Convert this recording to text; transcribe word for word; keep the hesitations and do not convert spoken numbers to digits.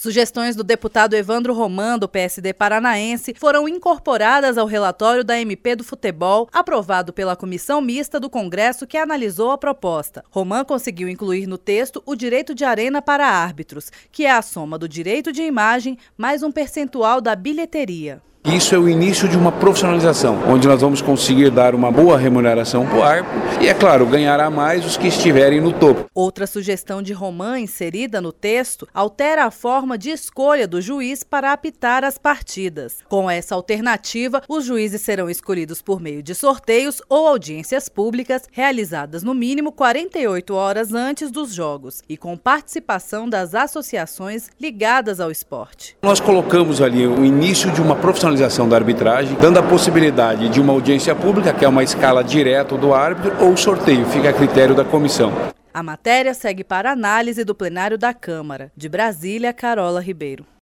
Sugestões do deputado Evandro Roman, do P S D paranaense, foram incorporadas ao relatório da M P do Futebol, aprovado pela Comissão Mista do Congresso que analisou a proposta. Roman conseguiu incluir no texto o direito de arena para árbitros, que é a soma do direito de imagem mais um percentual da bilheteria. Isso é o início de uma profissionalização, onde nós vamos conseguir dar uma boa remuneração para o árbitro e, é claro, ganhará mais os que estiverem no topo. Outra sugestão de Roman, inserida no texto, altera a forma de escolha do juiz para apitar as partidas. Com essa alternativa, os juízes serão escolhidos por meio de sorteios ou audiências públicas realizadas no mínimo quarenta e oito horas antes dos jogos e com participação das associações ligadas ao esporte. Nós colocamos ali o início de uma profissionalização da arbitragem, dando a possibilidade de uma audiência pública, que é uma escala direta do árbitro, ou sorteio, fica a critério da comissão. A matéria segue para análise do plenário da Câmara. De Brasília, Carola Ribeiro.